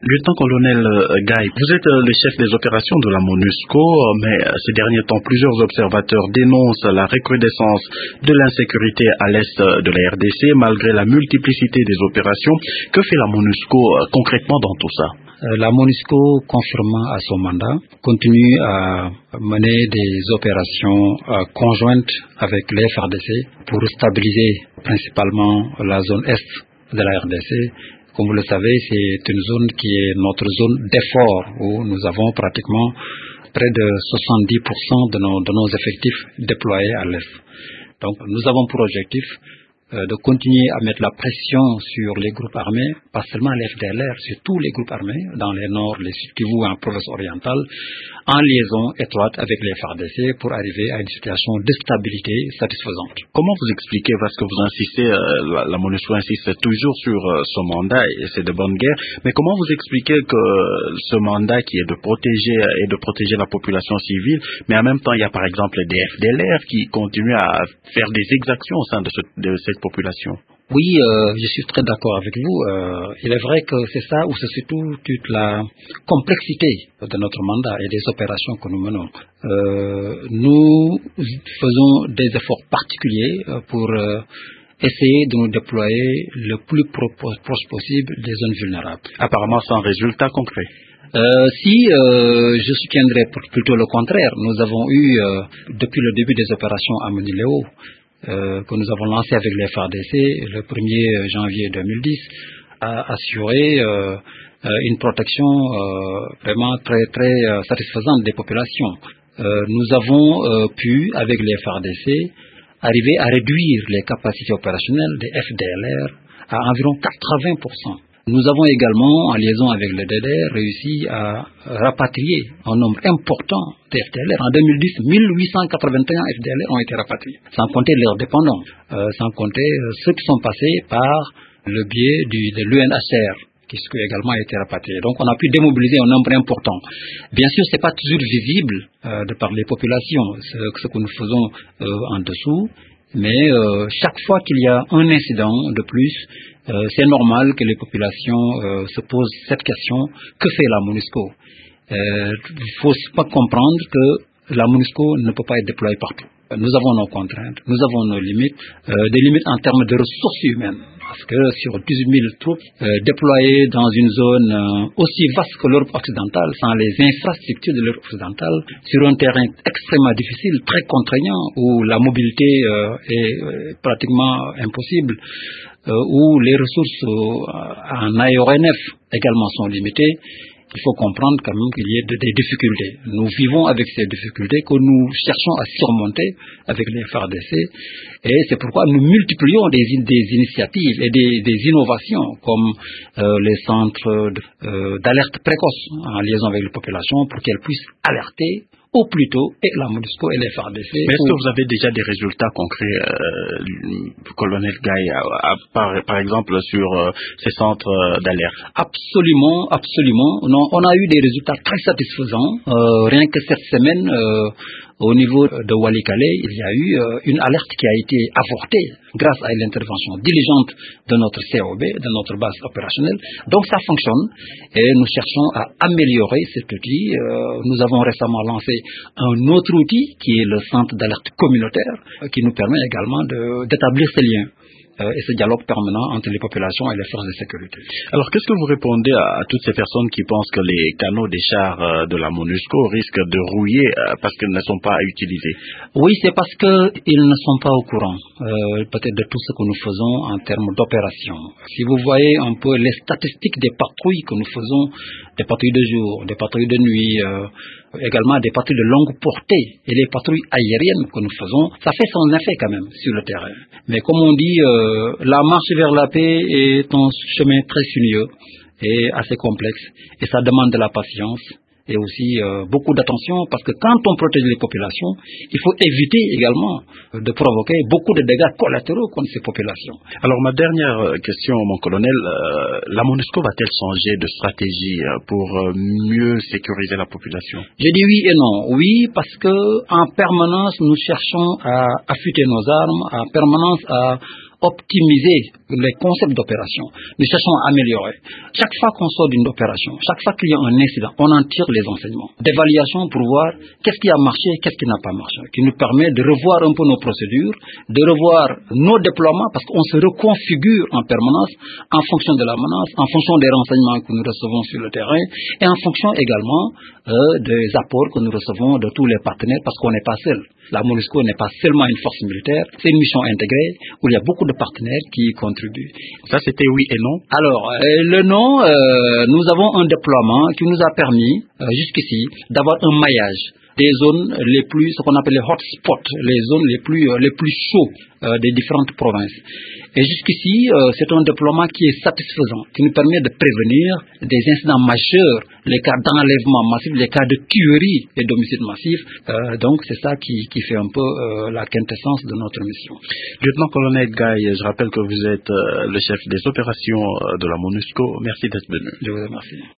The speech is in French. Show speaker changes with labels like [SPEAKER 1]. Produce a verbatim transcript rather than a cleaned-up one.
[SPEAKER 1] Lieutenant-colonel Gaye, vous êtes le chef des opérations de la MONUSCO, mais ces derniers temps, plusieurs observateurs dénoncent la recrudescence de l'insécurité à l'est de la R D C, malgré la multiplicité des opérations. Que fait la MONUSCO concrètement dans tout ça?
[SPEAKER 2] La MONUSCO, conformément à son mandat, continue à mener des opérations conjointes avec les F A R D C pour stabiliser principalement la zone est de la R D C. Comme vous le savez, c'est une zone qui est notre zone d'effort où nous avons pratiquement près de soixante-dix pour cent de nos, de nos effectifs déployés à l'est. Donc nous avons pour objectif euh, de continuer à mettre la pression sur les groupes armés, pas seulement les F D L R, sur tous les groupes armés, dans les nord, les sud Kivu et en province orientale, en liaison étroite avec les F A R D C pour arriver à une situation de stabilité satisfaisante.
[SPEAKER 1] Comment vous expliquez, parce que vous insistez, euh, la, la MONUSCO insiste toujours sur euh, ce mandat, et c'est de bonne guerre, mais comment vous expliquez que ce mandat qui est de protéger et de protéger la population civile, mais en même temps il y a par exemple des F D L R qui continuent à faire des exactions au sein de, ce, de cette population?
[SPEAKER 2] Oui, euh, je suis très d'accord avec vous. Euh, il est vrai que c'est ça où se situe toute la complexité de notre mandat et des opérations que nous menons. Euh, nous faisons des efforts particuliers pour euh, essayer de nous déployer le plus pro- proche possible des zones vulnérables.
[SPEAKER 1] Apparemment sans résultat concret.
[SPEAKER 2] Euh, si euh, je soutiendrais plutôt le contraire, nous avons eu euh, depuis le début des opérations à Moniléo, Euh, que nous avons lancé avec les F A R D C le premier janvier deux mille dix, a assuré euh, euh, une protection euh, vraiment très très euh, satisfaisante des populations. Euh, nous avons euh, pu, avec les F A R D C, arriver à réduire les capacités opérationnelles des F D L R à environ quatre-vingts pour cent. Nous avons également, en liaison avec le D D R, réussi à rapatrier un nombre important de F D L R. En deux mille dix, mille huit cent quatre-vingt-un F D L R ont été rapatriés, sans compter leurs dépendants, euh, sans compter euh, ceux qui sont passés par le biais du, de l'U N H C R, qui également a été rapatrié. Donc on a pu démobiliser un nombre important. Bien sûr, ce n'est pas toujours visible euh, de par les populations, ce, ce que nous faisons euh, en dessous, mais euh, chaque fois qu'il y a un incident de plus, Euh, c'est normal que les populations euh, se posent cette question: que fait la MONUSCO? euh, Il faut pas comprendre que la MONUSCO ne peut pas être déployée partout. Nous avons nos contraintes, nous avons nos limites, euh, des limites en termes de ressources humaines. Parce que sur dix-huit mille troupes euh, déployées dans une zone euh, aussi vaste que l'Europe occidentale, sans les infrastructures de l'Europe occidentale, sur un terrain extrêmement difficile, très contraignant, où la mobilité euh, est euh, pratiquement impossible, euh, où les ressources euh, en aéronef également sont limitées, il faut comprendre quand même qu'il y ait des difficultés. Nous vivons avec ces difficultés que nous cherchons à surmonter avec les F A R D C, et c'est pourquoi nous multiplions des, des initiatives et des, des innovations comme euh, les centres euh, d'alerte précoce en liaison avec les populations pour qu'elles puissent alerter au plus tôt, et la MONUSCO et les F A R D C.
[SPEAKER 1] Mais est-ce que vous avez déjà des résultats concrets, euh, colonel Gaye, par, par exemple sur euh, ces centres d'alerte?
[SPEAKER 2] Absolument, absolument. Non, on a eu des résultats très satisfaisants. Euh, rien que cette semaine, euh, au niveau de Walikale, il y a eu euh, une alerte qui a été avortée grâce à l'intervention diligente de notre C O B, de notre base opérationnelle. Donc ça fonctionne et nous cherchons à améliorer cet outil. Euh, nous avons récemment lancé un autre outil qui est le centre d'alerte communautaire, euh, qui nous permet également de, d'établir ces liens euh, et ce dialogue permanent entre les populations et les forces de sécurité.
[SPEAKER 1] Alors qu'est-ce que vous répondez à, à toutes ces personnes qui pensent que les canaux des chars euh, de la MONUSCO risquent de rouiller euh, parce qu'ils ne sont pas utilisés?
[SPEAKER 2] Oui, c'est parce qu'ils ne sont pas au courant euh, peut-être de tout ce que nous faisons en termes d'opération. Si vous voyez un peu les statistiques des patrouilles que nous faisons, des patrouilles de jour, des patrouilles de nuit, euh, également des patrouilles de longue portée et les patrouilles aériennes que nous faisons, ça fait son effet quand même sur le terrain. Mais comme on dit, euh, la marche vers la paix est un chemin très sinueux et assez complexe, et ça demande de la patience et aussi euh, beaucoup d'attention, parce que quand on protège les populations, il faut éviter également de provoquer beaucoup de dégâts collatéraux contre ces populations.
[SPEAKER 1] Alors ma dernière question, mon colonel, euh, la MONUSCO va-t-elle changer de stratégie pour mieux sécuriser la population?
[SPEAKER 2] Je dis oui et non. Oui, parce que en permanence nous cherchons à affûter nos armes, en permanence à optimiser les concepts d'opération. Nous cherchons à améliorer. Chaque fois qu'on sort d'une opération, chaque fois qu'il y a un incident, on en tire les enseignements d'évaluation pour voir qu'est-ce qui a marché, qu'est-ce qui n'a pas marché, qui nous permet de revoir un peu nos procédures, de revoir nos déploiements, parce qu'on se reconfigure en permanence en fonction de la menace, en fonction des renseignements que nous recevons sur le terrain et en fonction également euh, des apports que nous recevons de tous les partenaires, parce qu'on n'est pas seul. La MONUSCO n'est pas seulement une force militaire, c'est une mission intégrée où il y a beaucoup de partenaires qui y contribuent.
[SPEAKER 1] Ça, c'était oui et non?
[SPEAKER 2] Alors, euh, le non, euh, nous avons un déploiement qui nous a permis, euh, jusqu'ici, d'avoir un maillage des zones les plus, ce qu'on appelle les hotspots, les zones les plus, euh, les plus chauds euh, des différentes provinces. Et jusqu'ici, euh, c'est un déploiement qui est satisfaisant, qui nous permet de prévenir des incidents majeurs, les cas d'enlèvement massif, les cas de tuerie et d'homicide massif. Euh, donc, c'est ça qui, qui fait un peu euh, la quintessence de notre mission.
[SPEAKER 1] Lieutenant-colonel Gaye, je rappelle que vous êtes euh, le chef des opérations euh, de la MONUSCO. Merci d'être venu.
[SPEAKER 2] Je vous remercie.